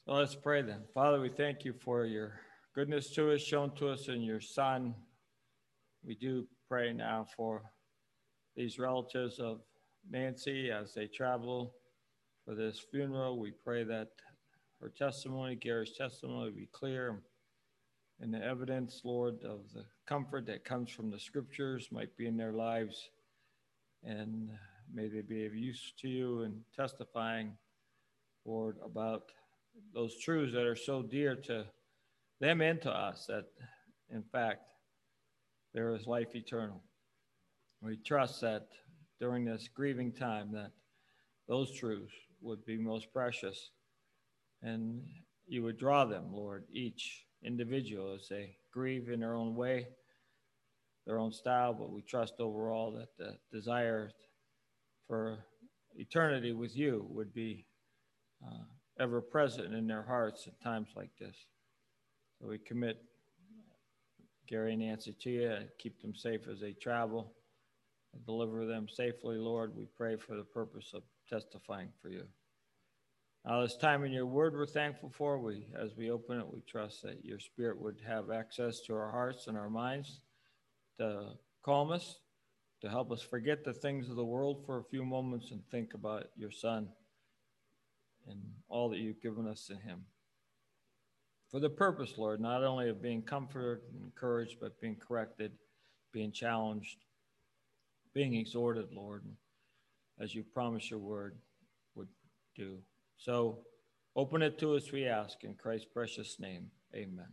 So let's pray then. Father, we thank you for your goodness to us, shown to us in your Son. We do pray now for these relatives of Nancy as they travel for this funeral. We pray that her testimony, Gary's testimony, be clear and the evidence, Lord, of the comfort that comes from the scriptures might be in their lives. And may they be of use to you in testifying, Lord, about those truths that are so dear to them and to us, that in fact there is life eternal. We trust that during this grieving time that those truths would be most precious, and you would draw them, Lord, each individual as they grieve in their own way, their own style, but we trust overall that the desire for eternity with you would be ever present in their hearts at times like this. So we commit Gary and Nancy to you and keep them safe as they travel. Deliver them safely, Lord. We pray for the purpose of testifying for you. Now, this time in your word we're thankful for. As we open it, we trust that your spirit would have access to our hearts and our minds to calm us, to help us forget the things of the world for a few moments and think about your Son and all that you've given us in him. For the purpose, Lord, not only of being comforted and encouraged, but being corrected, being challenged, being exhorted, Lord, as you promised your word would do. So open it to us, we ask, in Christ's precious name. Amen.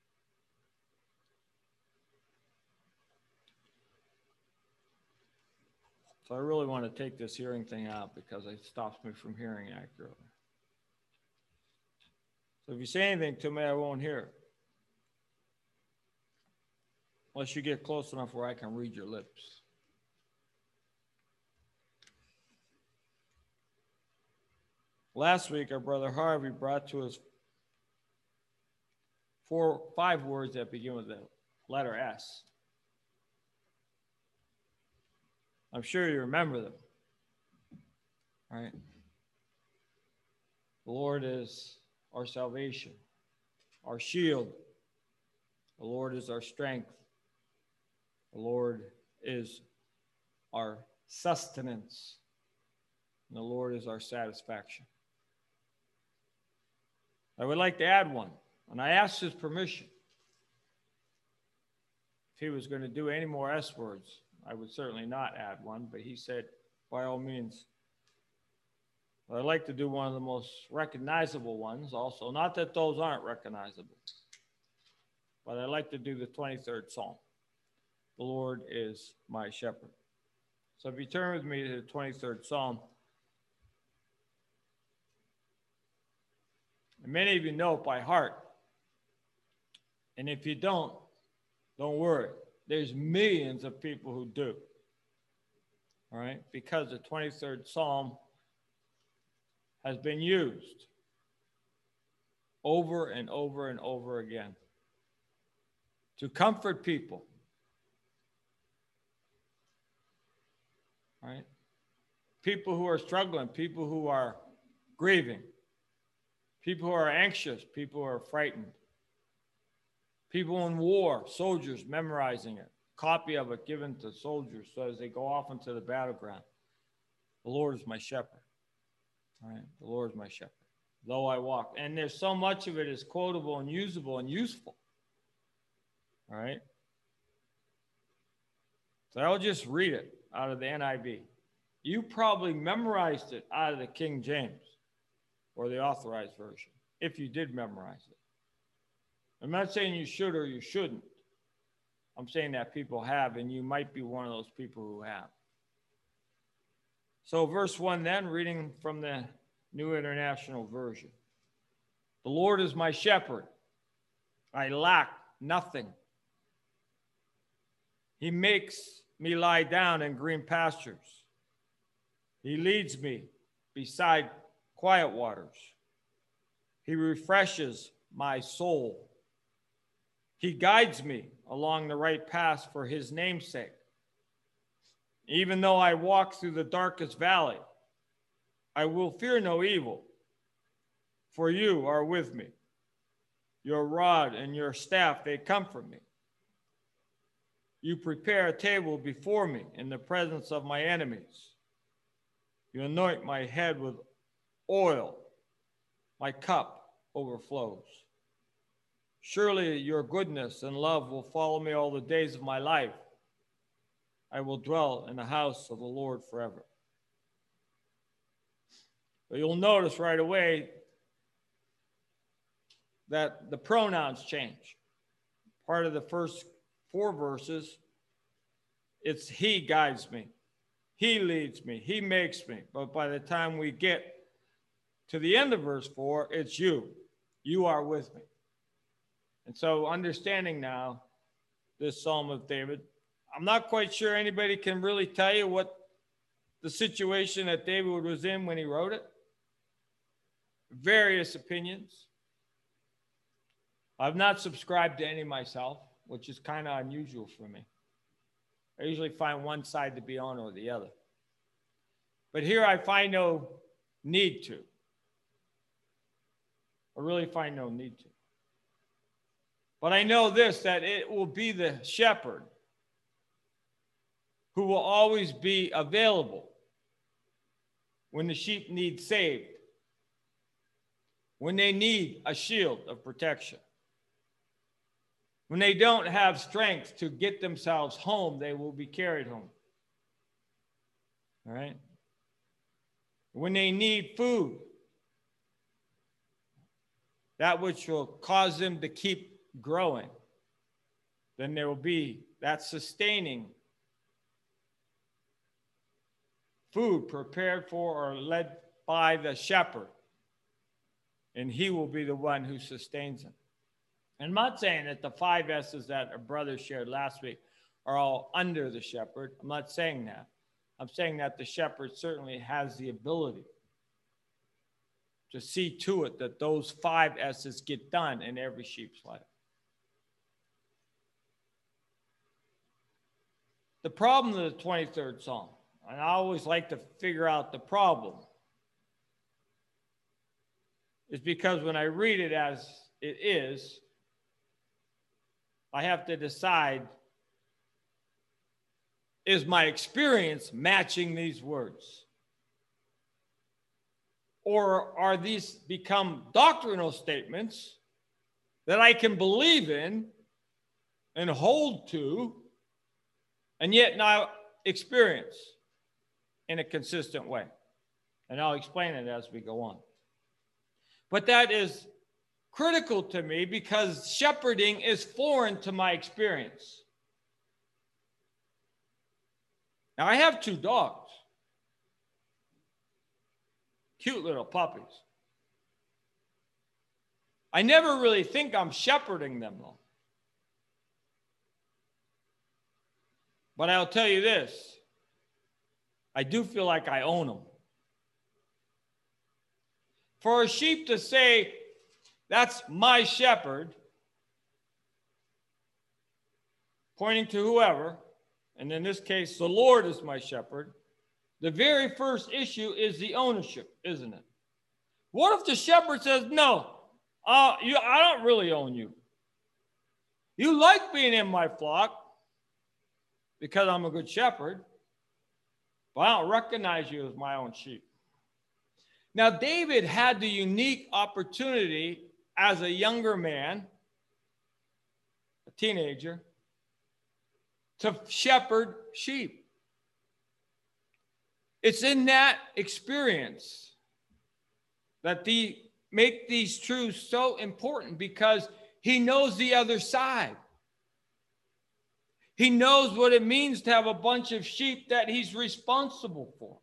So I really want to take this hearing thing out because it stops me from hearing accurately. So if you say anything to me, I won't hear it. Unless you get close enough where I can read your lips. Last week, our brother Harvey brought to us 5 words that begin with the letter S. I'm sure you remember them, right? The Lord is our salvation, our shield. The Lord is our strength. The Lord is our sustenance. And the Lord is our satisfaction. I would like to add one, and I asked his permission. If he was going to do any more S words, I would certainly not add one, but he said, by all means. I'd like to do one of the most recognizable ones also. Not that those aren't recognizable, but I'd like to do the 23rd Psalm. The Lord is my shepherd. So if you turn with me to the 23rd Psalm, and many of you know it by heart. And if you don't worry. There's millions of people who do. All right? Because the 23rd Psalm has been used over and over and over again to comfort people. All right? People who are struggling, people who are grieving, people who are anxious, people who are frightened, people in war, soldiers memorizing it, copy of it given to soldiers so as they go off into the battleground. The Lord is my shepherd. All right? The Lord is my shepherd. Though I walk. And there's so much of it is quotable and usable and useful. All right? So I'll just read it out of the NIV. You probably memorized it out of the King James or the Authorized Version, if you did memorize it. I'm not saying you should or you shouldn't. I'm saying that people have, and you might be one of those people who have. So verse 1 then, reading from the New International Version. The Lord is my shepherd. I lack nothing. He makes me lie down in green pastures. He leads me beside quiet waters. He refreshes my soul. He guides me along the right path for his name's sake. Even though I walk through the darkest valley, I will fear no evil, for you are with me. Your rod and your staff, they comfort me. You prepare a table before me in the presence of my enemies. You anoint my head with oil. My cup overflows. Surely your goodness and love will follow me all the days of my life. I will dwell in the house of the Lord forever. But you'll notice right away that the pronouns change. Part of the first 4 verses, it's he guides me, he leads me, he makes me. But by the time we get to the end of verse 4, it's you. You are with me. And so understanding now this Psalm of David, I'm not quite sure anybody can really tell you what the situation that David was in when he wrote it. Various opinions. I've not subscribed to any myself, which is kind of unusual for me. I usually find one side to be on or the other. But here I find no need to. I really find no need to. But I know this, that it will be the shepherd who will always be available when the sheep need saved, when they need a shield of protection. When they don't have strength to get themselves home, they will be carried home. All right? When they need food, that which will cause them to keep growing, then there will be that sustaining food prepared for or led by the shepherd. And he will be the one who sustains them. And I'm not saying that the 5 S's that our brother shared last week are all under the shepherd. I'm not saying that. I'm saying that the shepherd certainly has the ability to see to it that those 5 S's get done in every sheep's life. The problem of the 23rd Psalm, and I always like to figure out the problem, is because when I read it as it is, I have to decide, is my experience matching these words? Or are these become doctrinal statements that I can believe in and hold to, and yet not experience in a consistent way? And I'll explain it as we go on. But that is critical to me because shepherding is foreign to my experience. Now, I have 2 dogs, cute little puppies. I never really think I'm shepherding them, though. But I'll tell you this, I do feel like I own them. For a sheep to say, that's my shepherd, pointing to whoever, and in this case, the Lord is my shepherd, the very first issue is the ownership, isn't it? What if the shepherd says, no, I don't really own you. You like being in my flock because I'm a good shepherd, but I don't recognize you as my own sheep. Now, David had the unique opportunity as a younger man, a teenager, to shepherd sheep. It's in that experience that make these truths so important, because he knows the other side. He knows what it means to have a bunch of sheep that he's responsible for.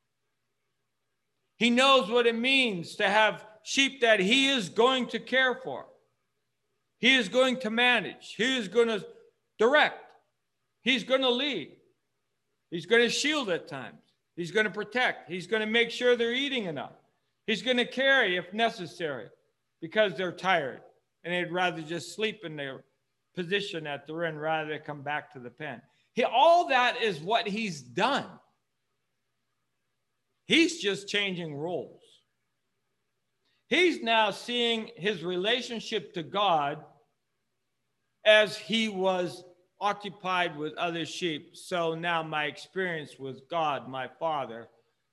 He knows what it means to have sheep that he is going to care for. He is going to manage. He is going to direct. He's going to lead. He's going to shield at times. He's going to protect. He's going to make sure they're eating enough. He's going to carry if necessary because they're tired and they'd rather just sleep in their position that they're in rather than come back to the pen. All that is what he's done. He's just changing roles. He's now seeing his relationship to God as he was occupied with other sheep. So now my experience with God, my Father,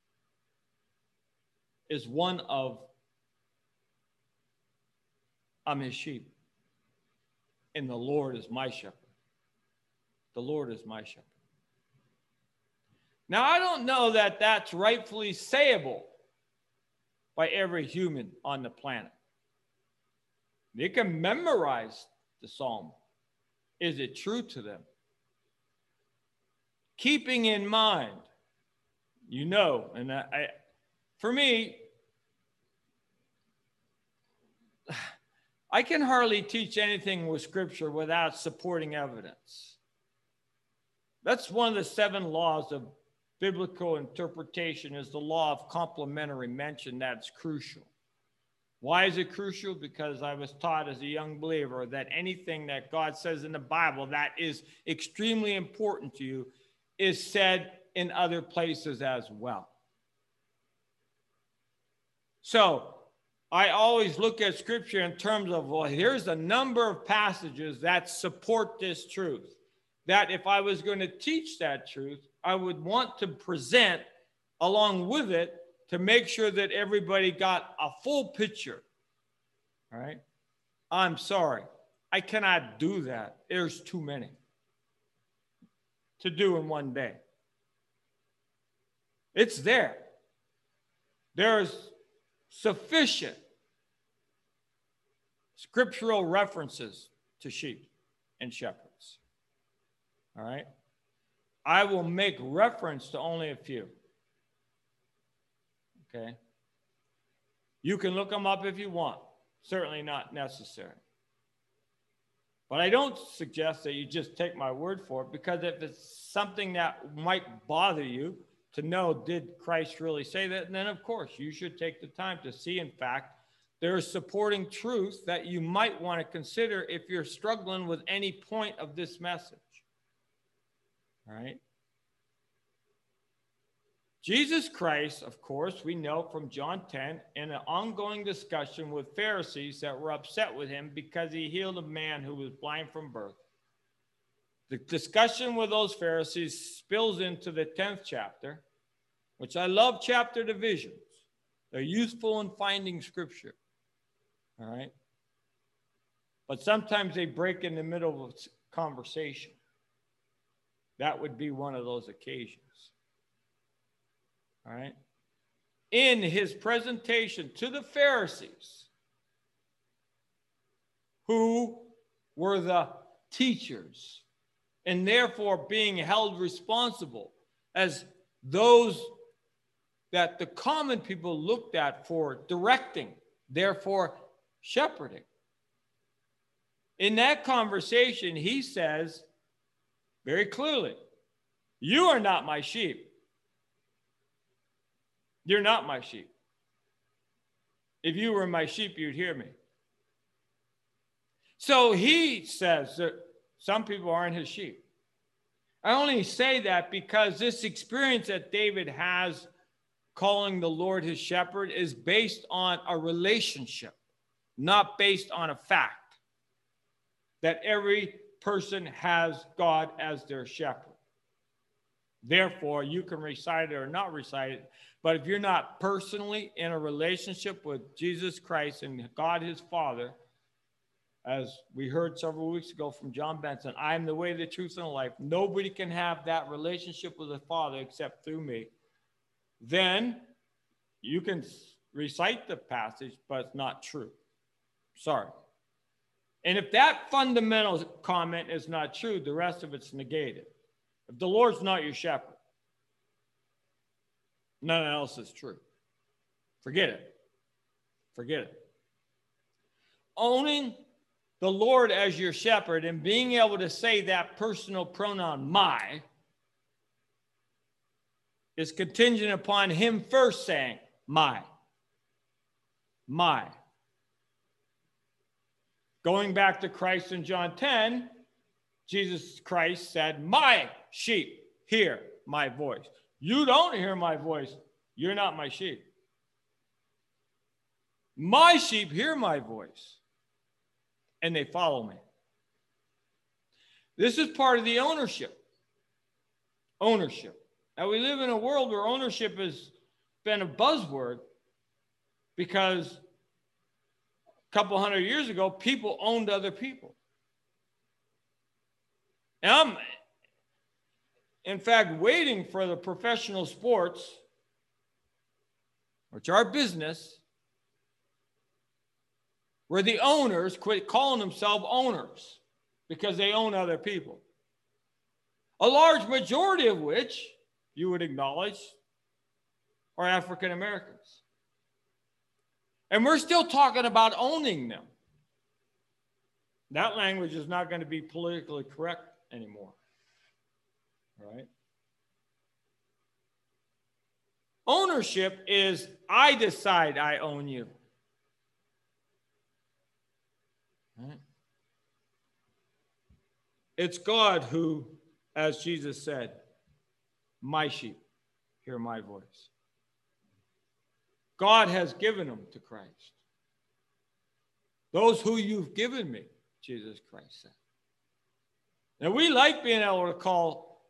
is one of, I'm his sheep. And the Lord is my shepherd. The Lord is my shepherd. Now, I don't know that that's rightfully sayable by every human on the planet. They can memorize the psalm. Is it true to them? Keeping in mind, and for me, I can hardly teach anything with scripture without supporting evidence. That's one of the 7 laws of biblical interpretation, is the law of complementary mention. That's crucial. Why is it crucial? Because I was taught as a young believer that anything that God says in the Bible that is extremely important to you is said in other places as well. So I always look at scripture in terms of, well, here's a number of passages that support this truth. That if I was going to teach that truth, I would want to present along with it to make sure that everybody got a full picture. All right? I'm sorry. I cannot do that. There's too many to do in one day. It's there. There's sufficient scriptural references to sheep and shepherds. All right? I will make reference to only a few. Okay? You can look them up if you want. Certainly not necessary. But I don't suggest that you just take my word for it, because if it's something that might bother you to know, did Christ really say that? And then, of course, you should take the time to see, in fact, there's supporting truth that you might want to consider if you're struggling with any point of this message. All right? Jesus Christ, of course, we know from John 10, in an ongoing discussion with Pharisees that were upset with him because he healed a man who was blind from birth. The discussion with those Pharisees spills into the 10th chapter, which I love chapter divisions. They're useful in finding scripture. All right? But sometimes they break in the middle of a conversation. That would be one of those occasions. All right? In his presentation to the Pharisees, who were the teachers, and therefore being held responsible as those that the common people looked at for directing, therefore shepherding. In that conversation, he says very clearly, you are not my sheep. You're not my sheep. If you were my sheep, you'd hear me. So he says that some people aren't his sheep. I only say that because this experience that David has calling the Lord his shepherd is based on a relationship, not based on a fact that every person has God as their shepherd. Therefore, you can recite it or not recite it, but if you're not personally in a relationship with Jesus Christ and God his Father, as we heard several weeks ago from John Benson, I am the way, the truth, and the life. Nobody can have that relationship with the Father except through me. Then you can recite the passage, but it's not true. Sorry. And if that fundamental comment is not true, the rest of it's negated. If the Lord's not your shepherd, none else is true. Forget it. Forget it. Owning the Lord as your shepherd and being able to say that personal pronoun, my, is contingent upon him first saying, my. My. Going back to Christ in John 10, Jesus Christ said, my sheep hear my voice. You don't hear my voice. You're not my sheep. My sheep hear my voice, and they follow me. This is part of the ownership. Ownership. Now, we live in a world where ownership has been a buzzword because a couple hundred years ago, people owned other people. And I'm, in fact, waiting for the professional sports, which are business, where the owners quit calling themselves owners because they own other people. A large majority of which, you would acknowledge, are African Americans. And we're still talking about owning them. That language is not going to be politically correct anymore. All right? Ownership is, I decide I own you. All right? It's God who, as Jesus said, my sheep hear my voice. God has given them to Christ. Those who you've given me, Jesus Christ said. Now, we like being able to call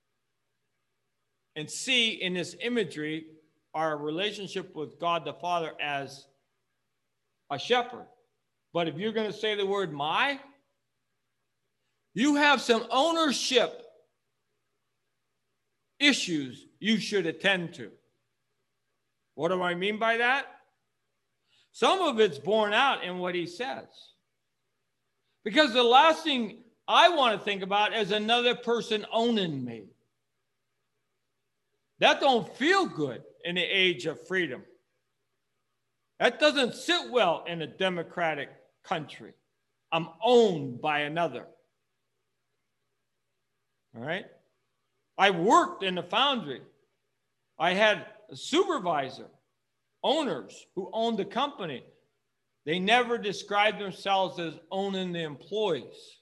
and see in this imagery our relationship with God the Father as a shepherd. But if you're going to say the word my, you have some ownership issues you should attend to. What do I mean by that? Some of it's borne out in what he says. Because the last thing I want to think about is another person owning me. That don't feel good in the age of freedom. That doesn't sit well in a democratic country. I'm owned by another. All right? I worked in the foundry. I had a supervisor, owners who owned the company. They never described themselves as owning the employees.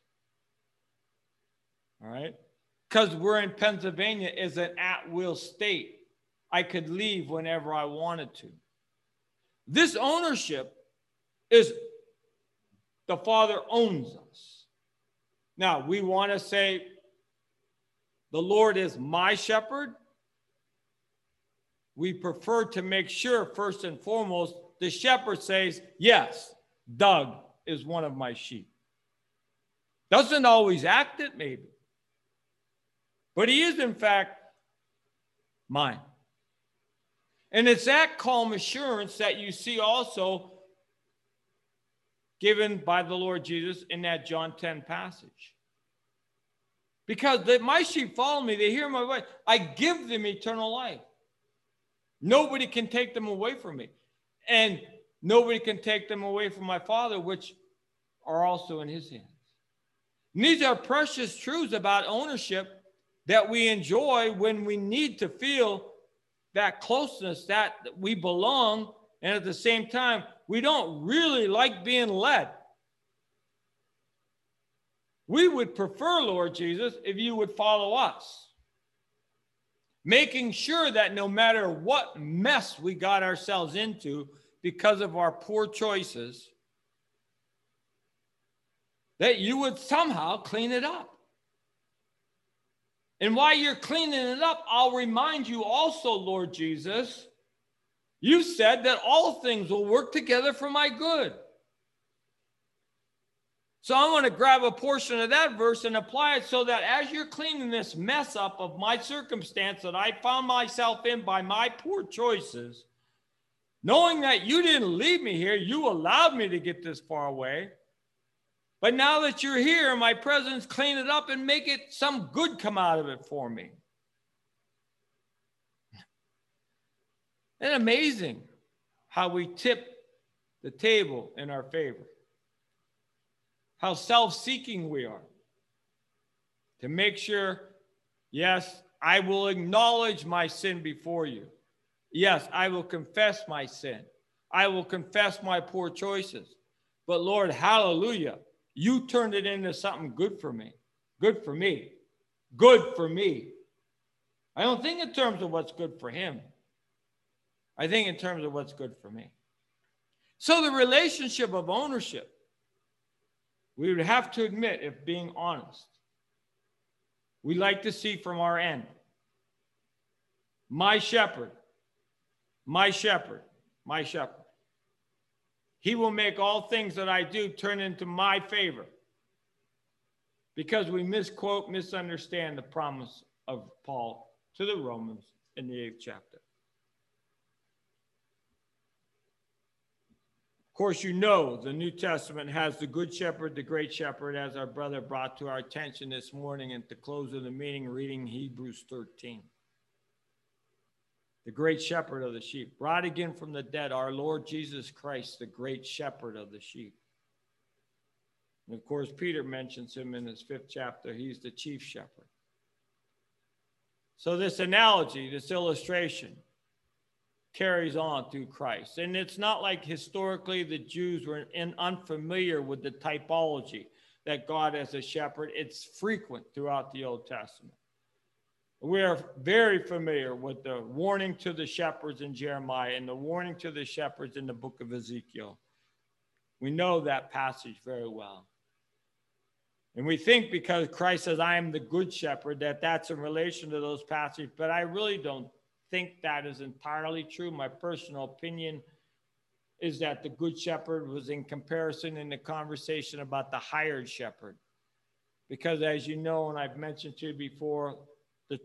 All right? Because we're in Pennsylvania is an at-will state. I could leave whenever I wanted to. This ownership is the Father owns us. Now, we want to say, the Lord is my shepherd. We prefer to make sure, first and foremost, the shepherd says, yes, Doug is one of my sheep. Doesn't always act it, maybe. But he is, in fact, mine. And it's that calm assurance that you see also given by the Lord Jesus in that John 10 passage. Because my sheep follow me, they hear my voice. I give them eternal life. Nobody can take them away from me. And nobody can take them away from my Father, which are also in his hands. And these are precious truths about ownership that we enjoy when we need to feel that closeness, that we belong, and at the same time, we don't really like being led. We would prefer, Lord Jesus, if you would follow us, making sure that no matter what mess we got ourselves into because of our poor choices, that you would somehow clean it up. And while you're cleaning it up, I'll remind you also, Lord Jesus, you said that all things will work together for my good. So I want to grab a portion of that verse and apply it so that as you're cleaning this mess up of my circumstance that I found myself in by my poor choices, knowing that you didn't leave me here, you allowed me to get this far away. But now that you're here, my presence, clean it up and make it some good come out of it for me. And amazing how we tip the table in our favor. How self-seeking we are. To make sure, yes, I will acknowledge my sin before you. Yes, I will confess my sin. I will confess my poor choices. But Lord, hallelujah, you turned it into something good for me. Good for me. Good for me. I don't think in terms of what's good for him. I think in terms of what's good for me. So the relationship of ownership, we would have to admit, if being honest, we like to see from our end. My shepherd, my shepherd, my shepherd. He will make all things that I do turn into my favor, because we misquote, misunderstand the promise of Paul to the Romans in the 8th chapter. Of course, you know the New Testament has the Good Shepherd, the Great Shepherd, as our brother brought to our attention this morning at the close of the meeting, reading Hebrews 13. The Great Shepherd of the sheep, brought again from the dead, our Lord Jesus Christ, the Great Shepherd of the sheep. And of course, Peter mentions him in his 5th chapter. He's the chief shepherd. So this analogy, this illustration, carries on through Christ. And it's not like historically the Jews were unfamiliar with the typology that God as a shepherd. It's frequent throughout the Old Testament. We are very familiar with the warning to the shepherds in Jeremiah and the warning to the shepherds in the book of Ezekiel. We know that passage very well. And we think because Christ says, I am the good shepherd, that that's in relation to those passages. But I really don't think that is entirely true. My personal opinion is that the good shepherd was in comparison in the conversation about the hired shepherd. Because as you know, and I've mentioned to you before, the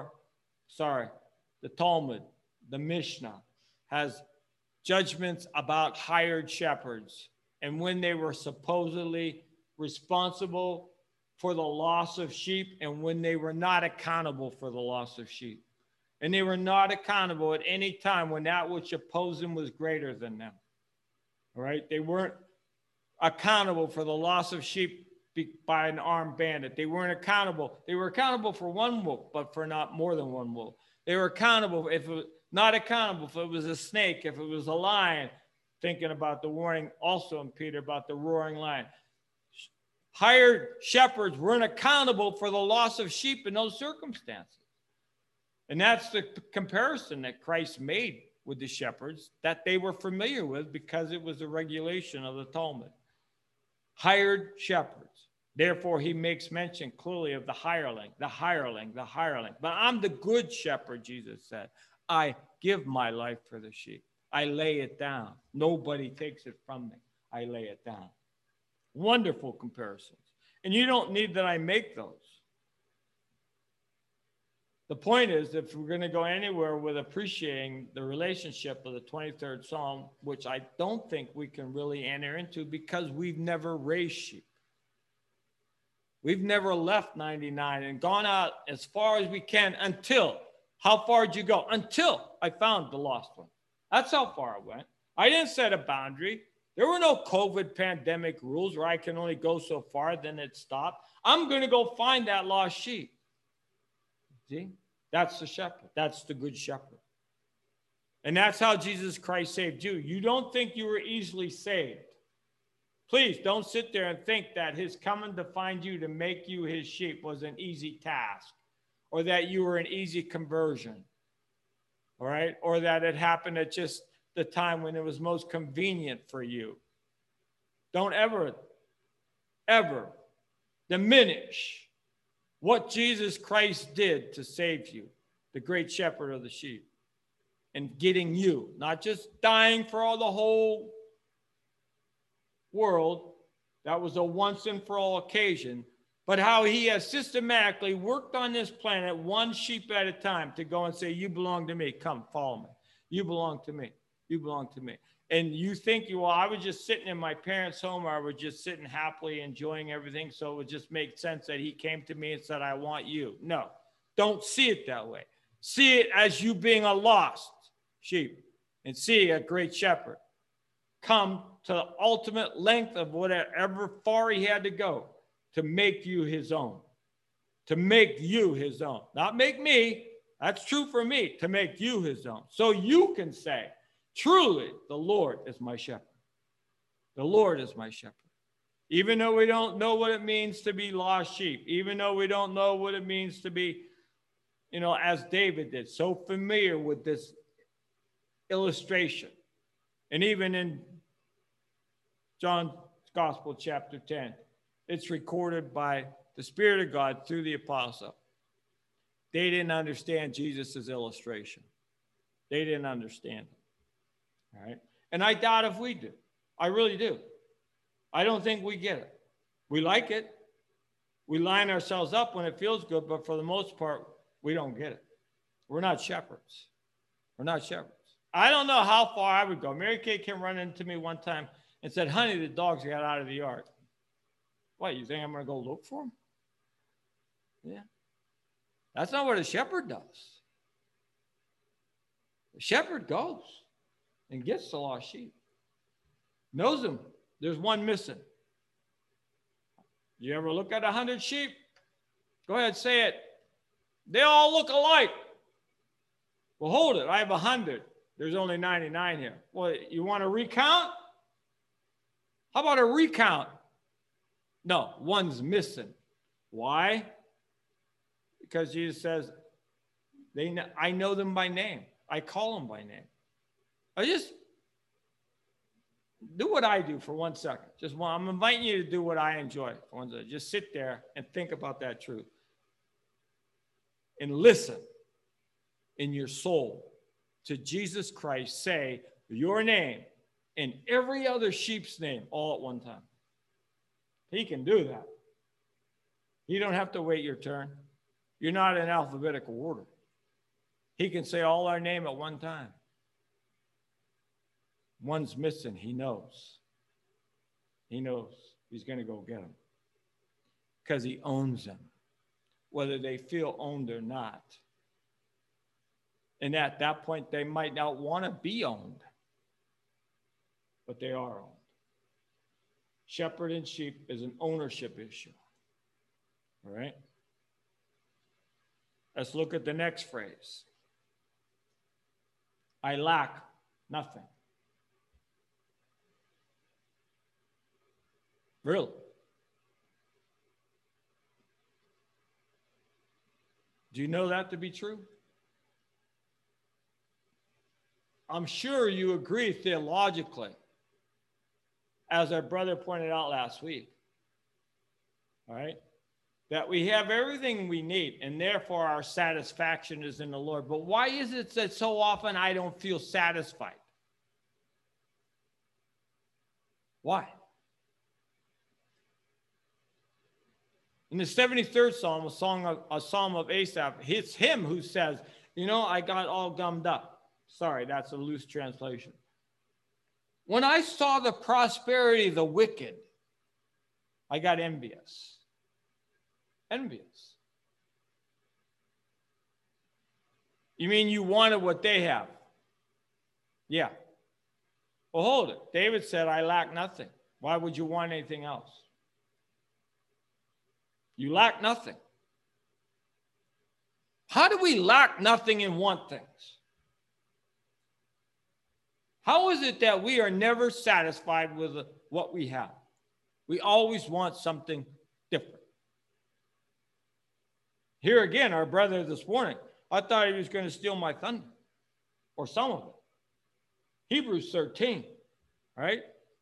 Talmud, the Mishnah, has judgments about hired shepherds and when they were supposedly responsible for the loss of sheep and when they were not accountable for the loss of sheep. And they were not accountable at any time when that which opposed them was greater than them. All right? They weren't accountable for the loss of sheep by an armed bandit. They weren't accountable. They were accountable for one wolf, but for not more than one wolf. They were accountable if it was not accountable if it was a snake, if it was a lion, thinking about the warning also in Peter about the roaring lion. Hired shepherds weren't accountable for the loss of sheep in those circumstances. And that's the comparison that Christ made with the shepherds that they were familiar with because it was a regulation of the Talmud. Hired shepherds. Therefore, he makes mention clearly of the hireling, the hireling, the hireling. But I'm the good shepherd, Jesus said. I give my life for the sheep. I lay it down. Nobody takes it from me. I lay it down. Wonderful comparisons. And you don't need that I make those. The point is, if we're going to go anywhere with appreciating the relationship of the 23rd Psalm, which I don't think we can really enter into because we've never raised sheep. We've never left 99 and gone out as far as we can until, how far did you go? Until I found the lost one. That's how far I went. I didn't set a boundary. There were no COVID pandemic rules where I can only go so far, then it stopped. I'm going to go find that lost sheep. See? That's the shepherd. That's the good shepherd. And that's how Jesus Christ saved you. You don't think you were easily saved. Please don't sit there and think that his coming to find you to make you his sheep was an easy task, or that you were an easy conversion, all right? Or that it happened at just the time when it was most convenient for you. Don't ever diminish what Jesus Christ did to save you, the great shepherd of the sheep, and getting you, not just dying for all the whole world. That was a once and for all occasion, but how he has systematically worked on this planet one sheep at a time to go and say, you belong to me. Come, follow me. You belong to me. You belong to me. And you think, well, I was just sitting in my parents' home, or I was just sitting happily enjoying everything, so it would just make sense that he came to me and said, I want you. No, don't see it that way. See it as you being a lost sheep and see a great shepherd come to the ultimate length of whatever far he had to go to make you his own. To make you his own. Not make me. That's true for me. To make you his own. So you can say, truly, the Lord is my shepherd. The Lord is my shepherd. Even though we don't know what it means to be lost sheep, even though we don't know what it means to be, as David did, so familiar with this illustration. And even in John's Gospel, chapter 10. It's recorded by the Spirit of God through the apostle. They didn't understand Jesus' illustration. They didn't understand it. All right? And I doubt if we do. I really do. I don't think we get it. We like it. We line ourselves up when it feels good, but for the most part, we don't get it. We're not shepherds. We're not shepherds. I don't know how far I would go. Mary Kay came running into me one time and said, honey, the dogs got out of the yard. What, you think I'm going to go look for them? Yeah. That's not what a shepherd does. The shepherd goes and gets the lost sheep. Knows them. There's one missing. You ever look at 100 sheep? Go ahead, say it. They all look alike. Well, hold it. I have 100. There's only 99 here. Well, you want to recount? How about a recount? No, one's missing. Why? Because Jesus says, I know them by name. I call them by name. I just do what I do for 1 second. I'm inviting you to do what I enjoy for 1 second. Just sit there and think about that truth. And listen in your soul to Jesus Christ say your name and every other sheep's name all at one time. He can do that. You don't have to wait your turn. You're not in alphabetical order. He can say all our name at one time. One's missing. He knows. He knows he's going to go get them because he owns them, whether they feel owned or not. And at that point, they might not want to be owned, but they are owned. Shepherd and sheep is an ownership issue. All right? Let's look at the next phrase. I lack nothing. Really? Do you know that to be true? I'm sure you agree theologically, as our brother pointed out last week, all right, that we have everything we need and therefore our satisfaction is in the Lord. But why is it that so often I don't feel satisfied? Why? In the 73rd Psalm, a psalm of Asaph, it's him who says, I got all gummed up. Sorry, that's a loose translation. When I saw the prosperity of the wicked, I got envious. Envious. You mean you wanted what they have? Yeah. Well, hold it. David said, I lack nothing. Why would you want anything else? You lack nothing. How do we lack nothing and want things? How is it that we are never satisfied with what we have? We always want something different. Here again, our brother this morning, I thought he was going to steal my thunder, or some of it. Hebrews 13, right?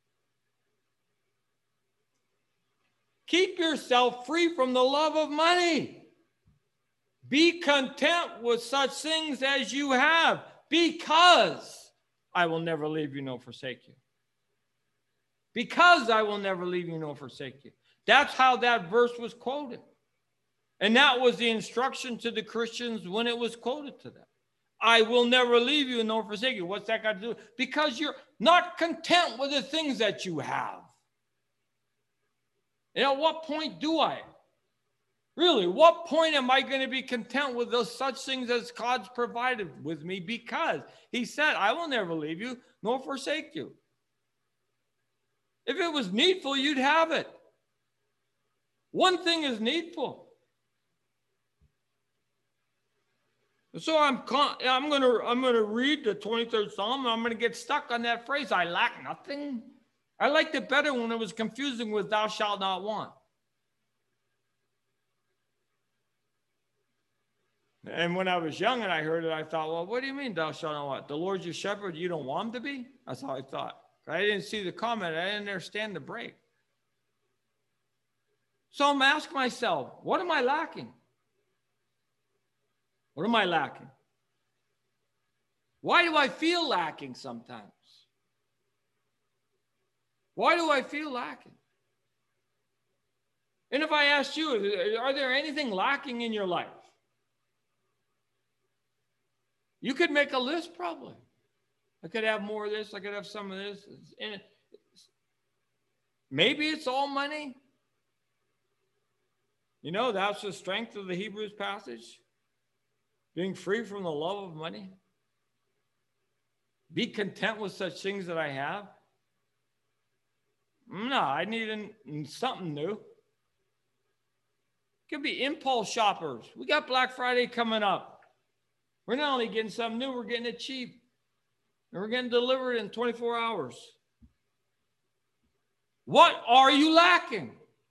Keep yourself free from the love of money. Be content with such things as you have, because I will never leave you nor forsake you. Because I will never leave you nor forsake you. That's how that verse was quoted. And that was the instruction to the Christians when it was quoted to them. I will never leave you nor forsake you. What's that got to do? Because you're not content with the things that you have. And at what point do I? Really, what point am I going to be content with those such things as God's provided with me? Because he said, I will never leave you nor forsake you. If it was needful, you'd have it. One thing is needful. So I'm going to read the 23rd Psalm, and I'm going to get stuck on that phrase, I lack nothing. I liked it better when it was confusing with thou shalt not want. And when I was young and I heard it, I thought, well, what do you mean thou shalt not want? The Lord's your shepherd, you don't want him to be? That's how I thought. I didn't see the comment. I didn't understand the break. So I'm asking myself, what am I lacking? What am I lacking? Why do I feel lacking sometimes? Why do I feel lacking? And if I asked you, are there anything lacking in your life? You could make a list probably. I could have more of this. I could have some of this. And maybe it's all money. You know, that's the strength of the Hebrews passage. Being free from the love of money. Be content with such things that I have. No, I need something new. It could be impulse shoppers. We got Black Friday coming up. We're not only getting something new, we're getting it cheap. And we're getting delivered in 24 hours. What are you lacking?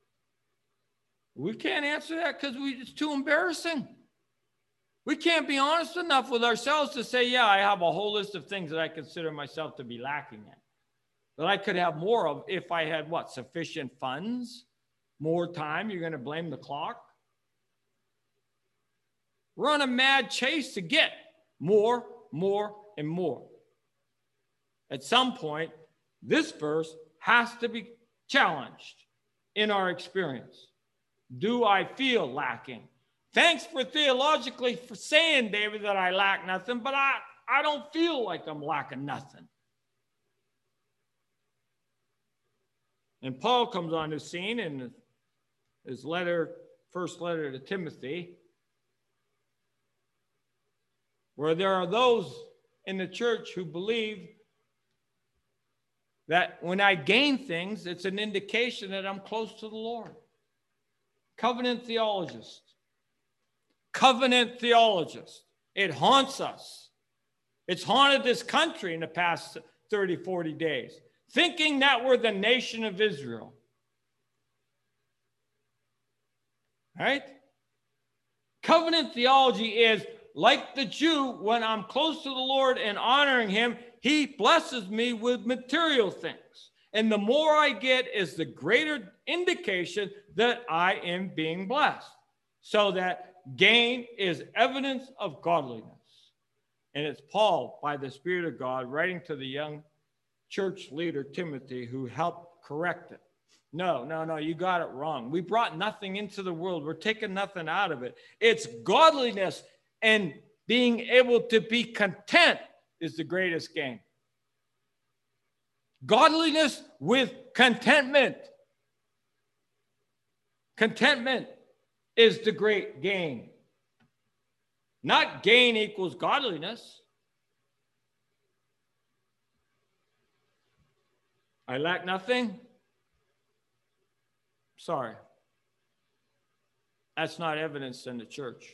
We can't answer that because it's too embarrassing. We can't be honest enough with ourselves to say, yeah, I have a whole list of things that I consider myself to be lacking in. That I could have more of if I had what? Sufficient funds? More time? You're going to blame the clock? We're on a mad chase to get more, and more. At some point, this verse has to be challenged in our experience. Do I feel lacking? Thanks for theologically for saying, David, that I lack nothing, but I don't feel like I'm lacking nothing. And Paul comes on the scene in his first letter to Timothy, where there are those in the church who believe that when I gain things, it's an indication that I'm close to the Lord. Covenant theologists. Covenant theologists. It haunts us. It's haunted this country in the past 30, 40 days, thinking that we're the nation of Israel. Right? Covenant theology is like the Jew, when I'm close to the Lord and honoring him, he blesses me with material things. And the more I get is the greater indication that I am being blessed. So that gain is evidence of godliness. And it's Paul, by the Spirit of God, writing to the young church leader, Timothy, who helped correct it. No, you got it wrong. We brought nothing into the world. We're taking nothing out of it. It's godliness, and being able to be content is the greatest gain. Godliness with contentment. Contentment is the great gain. Not gain equals godliness. I lack nothing. Sorry. That's not evidence in the church.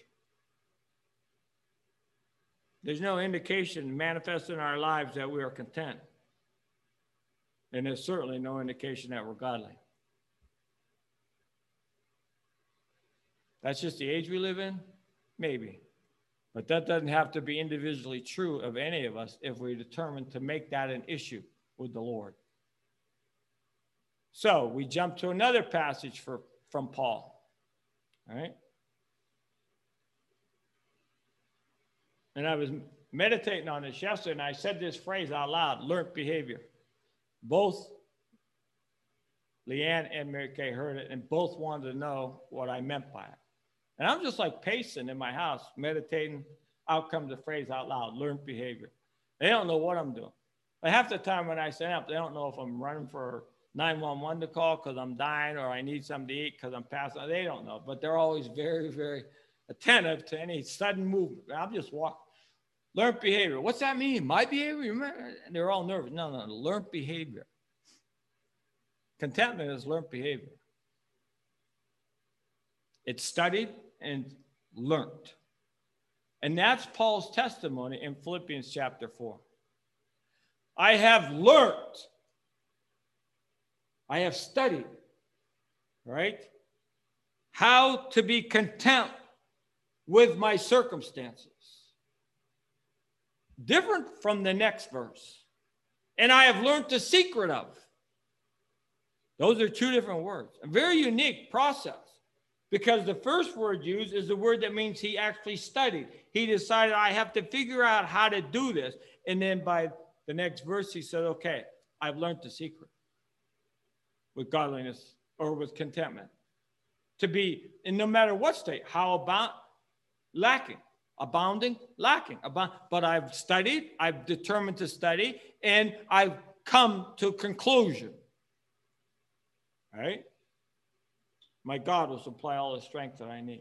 There's no indication manifest in our lives that we are content. And there's certainly no indication that we're godly. That's just the age we live in? Maybe. But that doesn't have to be individually true of any of us if we're determined to make that an issue with the Lord. So we jump to another passage from Paul. All right? And I was meditating on this yesterday, and I said this phrase out loud, learned behavior. Both Leanne and Mary Kay heard it, and both wanted to know what I meant by it. And I'm just like pacing in my house, meditating. Out comes the phrase out loud, learned behavior. They don't know what I'm doing. But half the time when I stand up, they don't know if I'm running for 911 to call because I'm dying, or I need something to eat because I'm passing. They don't know, but they're always very, very attentive to any sudden movement. I'm just walking. Learned behavior. What's that mean? My behavior? And they're all nervous. No. Learned behavior. Contentment is learned behavior. It's studied and learned. And that's Paul's testimony in Philippians chapter 4. I have learned. I have studied, right? How to be content with my circumstances. Different from the next verse. and I have learned the secret of. Those are two different words. A very unique process, because the first word used is the word that means he actually studied. He decided, I have to figure out how to do this. And then by the next verse, he said, okay, I've learned the secret with godliness or with contentment. To be in no matter what state, how about lacking, abounding, lacking. But I've studied, I've determined to study, and I've come to a conclusion. Right? My God will supply all the strength that I need.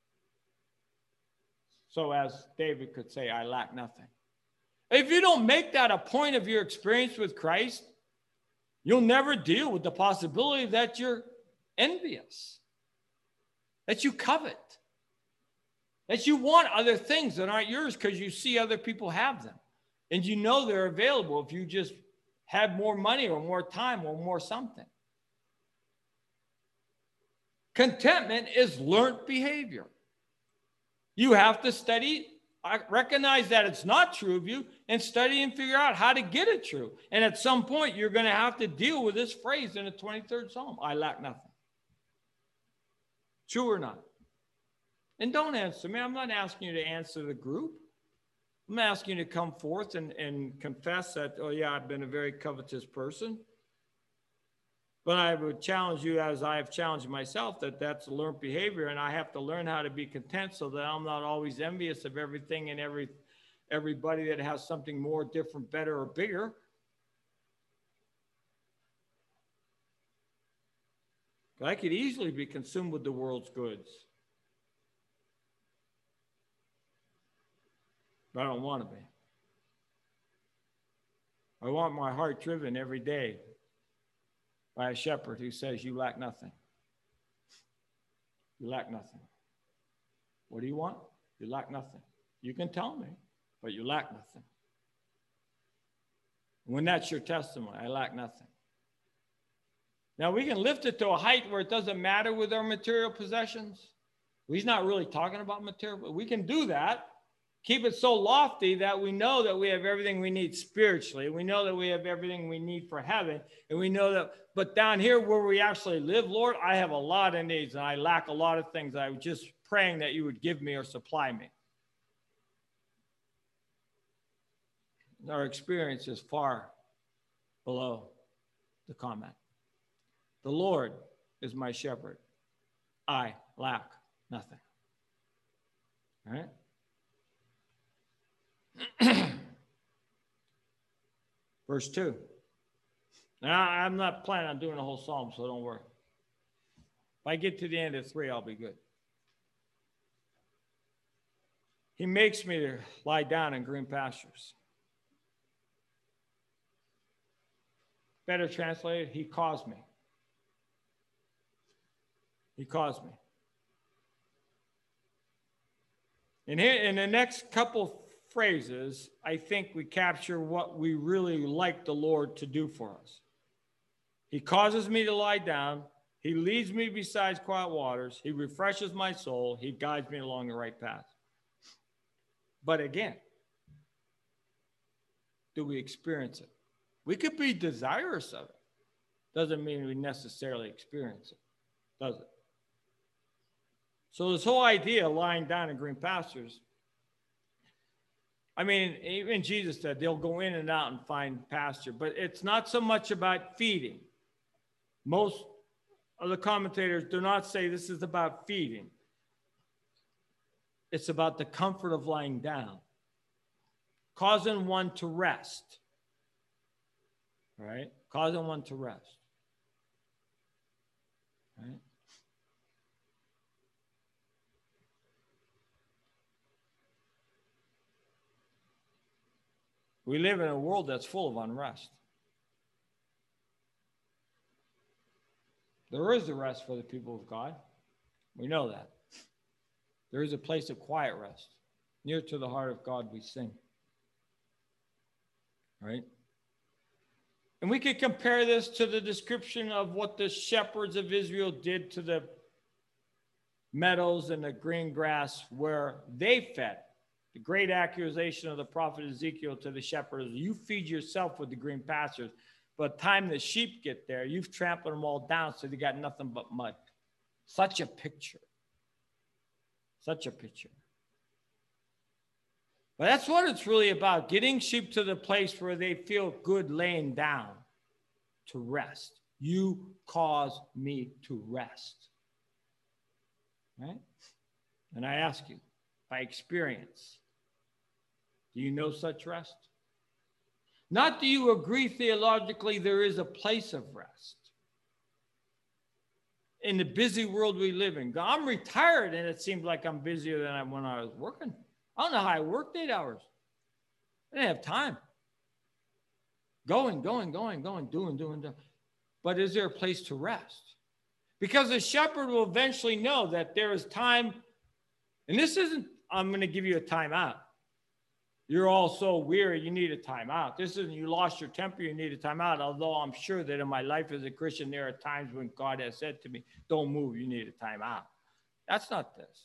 So as David could say, I lack nothing. If you don't make that a point of your experience with Christ, you'll never deal with the possibility that you're envious, that you covet, that you want other things that aren't yours because you see other people have them. And you know they're available if you just have more money or more time or more something. Contentment is learned behavior. You have to study, recognize that it's not true of you, and study and figure out how to get it true. And at some point, you're going to have to deal with this phrase in the 23rd Psalm, I lack nothing. True or not? And don't answer me. I'm not asking you to answer the group. I'm asking you to come forth and confess that, oh yeah, I've been a very covetous person. But I would challenge you, as I have challenged myself, that that's a learned behavior, and I have to learn how to be content so that I'm not always envious of everything and everybody that has something more, different, better, or bigger. But I could easily be consumed with the world's goods. But I don't want to be. I want my heart driven every day by a shepherd who says, you lack nothing. You lack nothing. What do you want? You lack nothing. You can tell me, but you lack nothing. When that's your testimony, I lack nothing. Now, we can lift it to a height where it doesn't matter with our material possessions. He's not really talking about material, but we can do that. Keep it so lofty that we know that we have everything we need spiritually. We know that we have everything we need for heaven. And we know that, but down here where we actually live, Lord, I have a lot of needs and I lack a lot of things. I was just praying that you would give me or supply me. Our experience is far below the comment. The Lord is my shepherd. I lack nothing. All right? Verse 2. Now, I'm not planning on doing the whole psalm, so don't worry. If I get to the end of 3, I'll be good. He makes me to lie down in green pastures. Better translated, he caused me. He caused me. And here, in the next couple phrases, I think we capture what we really like the Lord to do for us. He causes me to lie down. He leads me beside quiet waters. He refreshes my soul. He guides me along the right path. But again, do we experience it? We could be desirous of it. Doesn't mean we necessarily experience it, does it? So this whole idea of lying down in green pastures, I mean, even Jesus said they'll go in and out and find pasture, but it's not so much about feeding. Most of the commentators do not say this is about feeding. It's about the comfort of lying down, causing one to rest, right? Causing one to rest, right? We live in a world that's full of unrest. There is a rest for the people of God. We know that. There is a place of quiet rest. Near to the heart of God we sing. Right? And we could compare this to the description of what the shepherds of Israel did to the meadows and the green grass where they fed. The great accusation of the prophet Ezekiel to the shepherd is, you feed yourself with the green pastures, but the time the sheep get there, you've trampled them all down so they got nothing but mud. Such a picture. Such a picture. But that's what it's really about, getting sheep to the place where they feel good laying down to rest. You cause me to rest. Right? And I ask you, by experience, do you know such rest? Not do you agree theologically there is a place of rest. In the busy world we live in. I'm retired and it seems like I'm busier than when I was working. I don't know how I worked 8 hours. I didn't have time. Going, doing. But is there a place to rest? Because the shepherd will eventually know that there is time. And this isn't, I'm going to give you a timeout. You're all so weary, you need a timeout. This isn't, you lost your temper, you need a timeout. Although I'm sure that in my life as a Christian, there are times when God has said to me, don't move, you need a timeout. That's not this.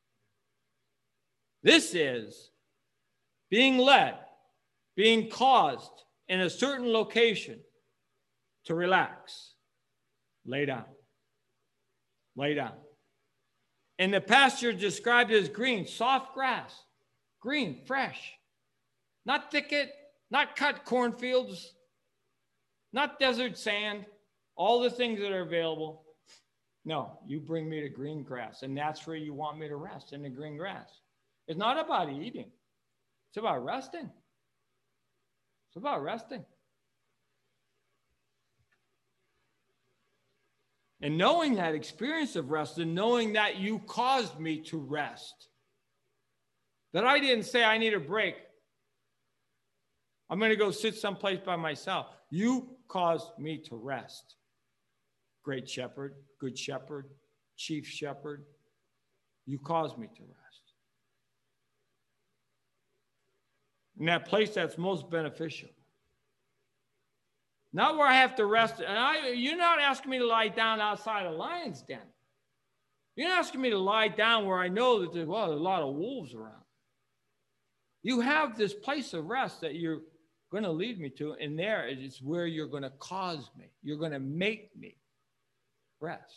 This is being led, being caused in a certain location to relax. Lay down. Lay down. And the pasture described as green, soft grass, green, fresh, not thicket, not cut cornfields, not desert sand, all the things that are available. No, you bring me to green grass, and that's where you want me to rest, in the green grass. It's not about eating. It's about resting. It's about resting. And knowing that experience of rest and knowing that you caused me to rest. That I didn't say I need a break. I'm going to go sit someplace by myself. You caused me to rest. Great shepherd, good shepherd, chief shepherd. You caused me to rest. In that place that's most beneficial. Not where I have to rest. And you're not asking me to lie down outside a lion's den. You're not asking me to lie down where I know that there's a lot of wolves around. You have this place of rest that you're going to lead me to, and there is where you're going to cause me. You're going to make me rest.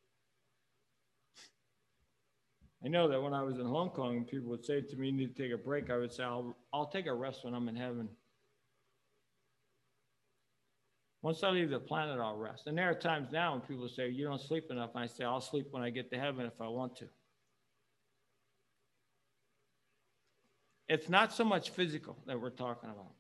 I know that when I was in Hong Kong, people would say to me, you need to take a break. I would say, I'll take a rest when I'm in heaven. Once I leave the planet, I'll rest. And there are times now when people say, you don't sleep enough. And I say, I'll sleep when I get to heaven if I want to. It's not so much physical that we're talking about,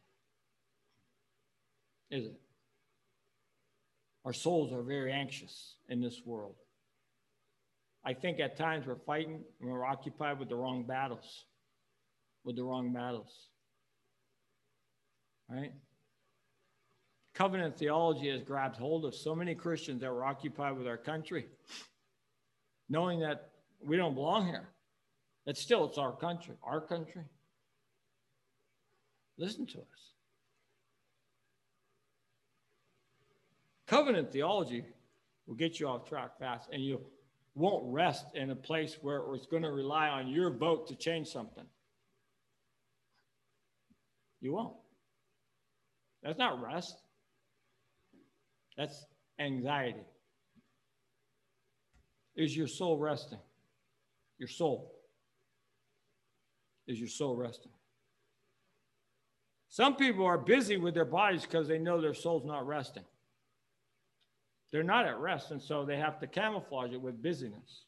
is it? Our souls are very anxious in this world. I think at times we're fighting and we're occupied with the wrong battles. Right? Covenant theology has grabbed hold of so many Christians that were occupied with our country, knowing that we don't belong here. That still, it's our country. Our country. Listen to us. Covenant theology will get you off track fast, and you won't rest in a place where it's going to rely on your vote to change something. You won't. That's not rest. That's anxiety. Is your soul resting? Your soul. Is your soul resting? Some people are busy with their bodies because they know their soul's not resting. They're not at rest, and so they have to camouflage it with busyness.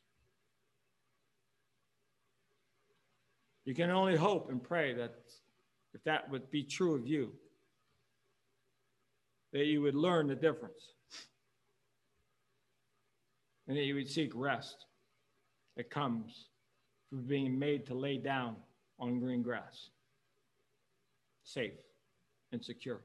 You can only hope and pray that if that would be true of you, that you would learn the difference and that you would seek rest that comes from being made to lay down on green grass, safe and secure.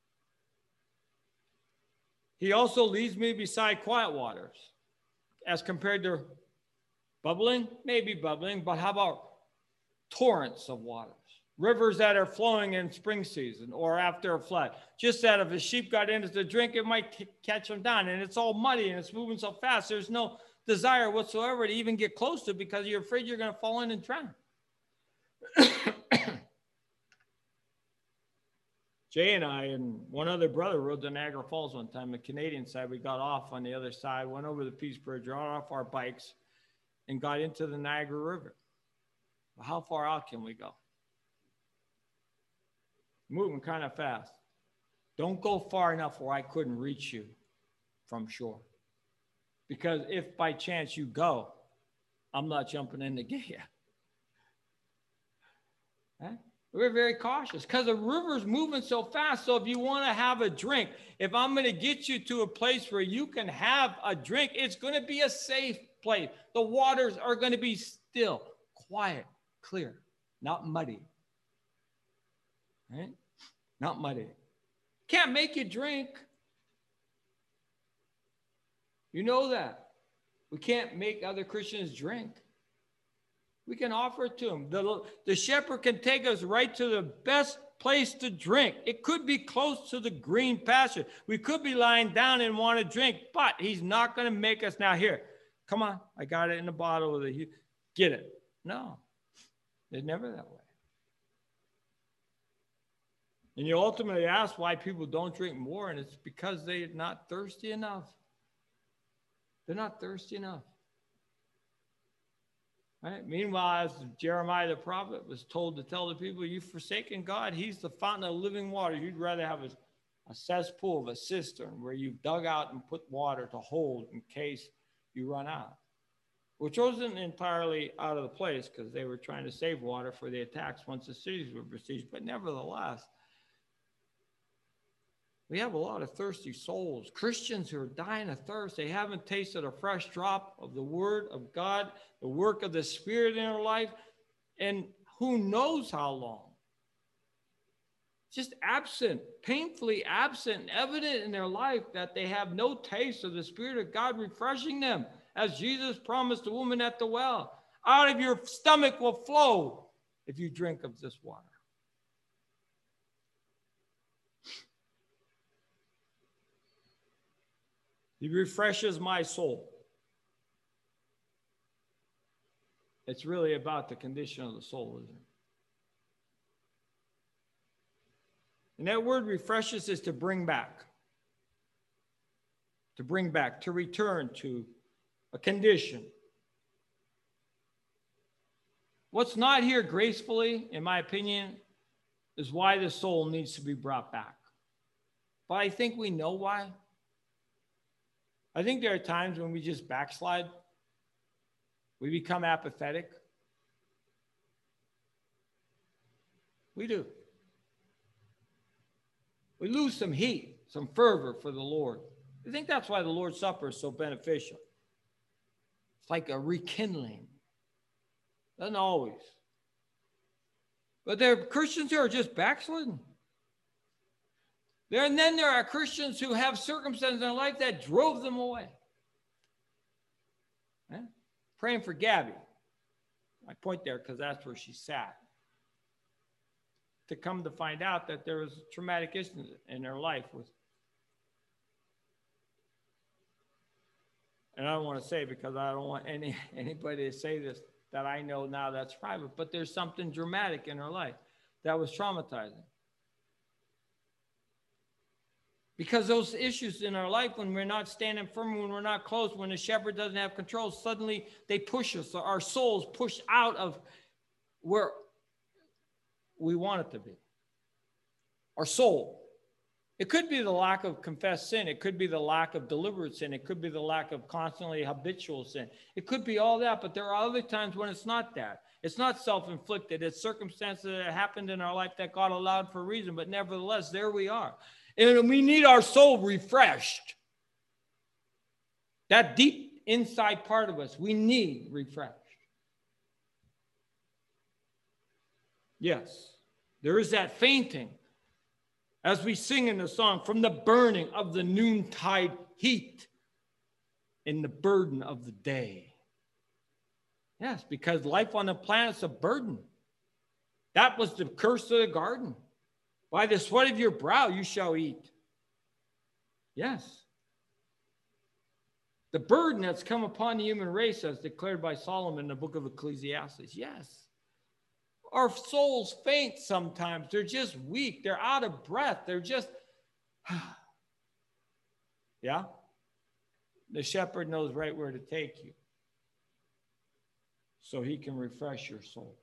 He also leads me beside quiet waters as compared to bubbling, maybe bubbling, but how about torrents of waters? Rivers that are flowing in spring season or after a flood. Just that if a sheep got into the drink, it might catch them down. And it's all muddy and it's moving so fast, there's no desire whatsoever to even get close to it because you're afraid you're going to fall in and drown. Jay and I and one other brother rode to Niagara Falls one time, the Canadian side. We got off on the other side, went over the Peace Bridge, got off our bikes, and got into the Niagara River. Well, how far out can we go? Moving kind of fast. Don't go far enough where I couldn't reach you from shore. Because if by chance you go, I'm not jumping in to get you. Right? We're very cautious because the river's moving so fast. So if you want to have a drink, if I'm going to get you to a place where you can have a drink, it's going to be a safe place. The waters are going to be still, quiet, clear, not muddy. Right? Not muddy. Can't make you drink. You know that. We can't make other Christians drink. We can offer it to them. The shepherd can take us right to the best place to drink. It could be close to the green pasture. We could be lying down and want to drink, but he's not going to make us now. Here, come on. I got it in the bottle with it. Get it. No, it's never that way. And you ultimately ask why people don't drink more, and it's because they're not thirsty enough. They're not thirsty enough. Right? Meanwhile, as Jeremiah the prophet was told to tell the people, you've forsaken God. He's the fountain of living water. You'd rather have a cesspool of a cistern where you've dug out and put water to hold in case you run out, which wasn't entirely out of the place because they were trying to save water for the attacks once the cities were besieged. But nevertheless, we have a lot of thirsty souls, Christians who are dying of thirst. They haven't tasted a fresh drop of the word of God, the work of the Spirit in their life, and who knows how long. Just absent, painfully absent, evident in their life that they have no taste of the Spirit of God refreshing them, as Jesus promised the woman at the well. Out of your stomach will flow if you drink of this water. He refreshes my soul. It's really about the condition of the soul, isn't it? And that word refreshes is to bring back. To bring back, to return to a condition. What's not here gracefully, in my opinion, is why the soul needs to be brought back. But I think we know why. I think there are times when we just backslide. We become apathetic. We do. We lose some heat, some fervor for the Lord. I think that's why the Lord's Supper is so beneficial. It's like a rekindling. Doesn't always. But there are Christians who are just backsliding. And then there are Christians who have circumstances in their life that drove them away. Praying for Gabby. I point there because that's where she sat. To come to find out that there was traumatic issues in her life with. And I don't want to say because I don't want anybody to say this that I know now that's private, but there's something dramatic in her life that was traumatizing. Because those issues in our life, when we're not standing firm, when we're not close, when the shepherd doesn't have control, suddenly they push us. Our souls push out of where we want it to be. Our soul. It could be the lack of confessed sin. It could be the lack of deliberate sin. It could be the lack of constantly habitual sin. It could be all that, but there are other times when it's not that. It's not self-inflicted. It's circumstances that happened in our life that God allowed for a reason, but nevertheless, there we are. And we need our soul refreshed. That deep inside part of us, we need refreshed. Yes, there is that fainting. As we sing in the song, from the burning of the noontide heat in the burden of the day. Yes, because life on the planet's a burden. That was the curse of the garden. By the sweat of your brow you shall eat. Yes. The burden that's come upon the human race as declared by Solomon in the book of Ecclesiastes. Yes. Our souls faint sometimes. They're just weak. They're out of breath. They're just, yeah? The shepherd knows right where to take you so he can refresh your soul.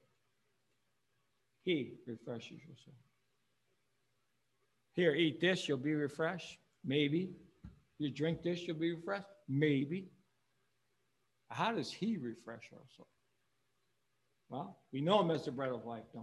He refreshes your soul. Here, eat this, you'll be refreshed. Maybe. You drink this, you'll be refreshed. Maybe. How does he refresh our soul? Well, we know him as the bread of life, don't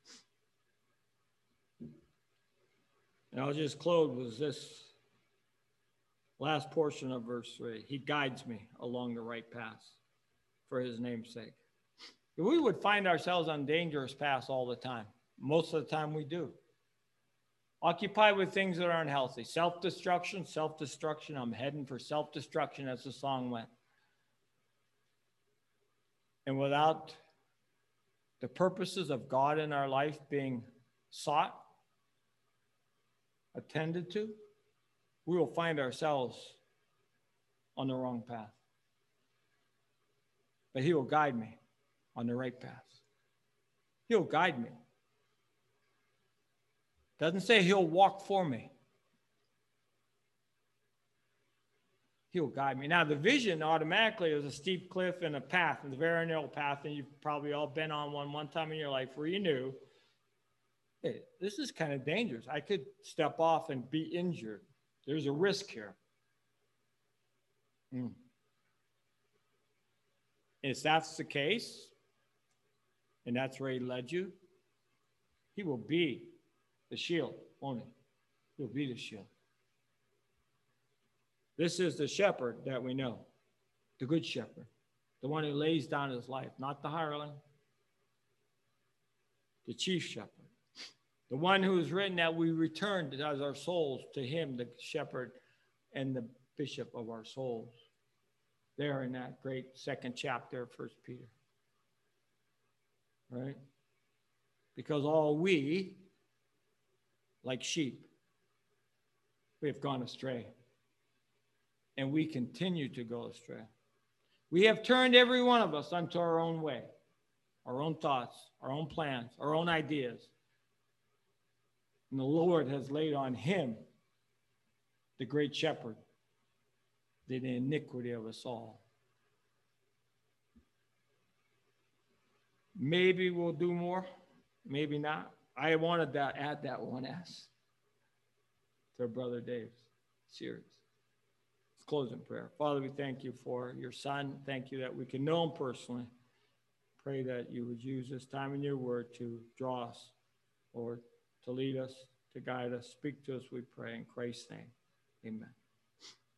we? And I'll just close with this last portion of verse 3. He guides me along the right path for his name's sake. We would find ourselves on dangerous paths all the time. Most of the time we do. Occupied with things that are unhealthy. Self-destruction, self-destruction. I'm heading for self-destruction, as the song went. And without the purposes of God in our life being sought, attended to, we will find ourselves on the wrong path. But he will guide me on the right path. He'll guide me. Doesn't say he'll walk for me. He'll guide me. Now, the vision automatically is a steep cliff and a path, and a very narrow path, and you've probably all been on one time in your life where you knew, hey, this is kind of dangerous. I could step off and be injured. There's a risk here. If that's the case, and that's where he led you, he will be the shield, won't he? He'll be the shield. This is the shepherd that we know, the good shepherd, the one who lays down his life, not the hireling, the chief shepherd, the one who has written that we returned as our souls to him, the shepherd and the bishop of our souls, there in that great second chapter of 1 Peter. Right? Because all we, like sheep, we have gone astray. And we continue to go astray. We have turned every one of us unto our own way, our own thoughts, our own plans, our own ideas. And the Lord has laid on him, the great shepherd, the iniquity of us all. Maybe we'll do more, maybe not. I wanted to add that one S to Brother Dave's series. Let's close in prayer. Father, we thank you for your son. Thank you that we can know him personally. Pray that you would use this time in your word to draw us, Lord, to lead us, to guide us. Speak to us, we pray in Christ's name. Amen.